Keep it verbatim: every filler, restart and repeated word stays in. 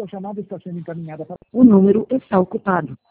Sua chamada está sendo encaminhada para... O número está ocupado.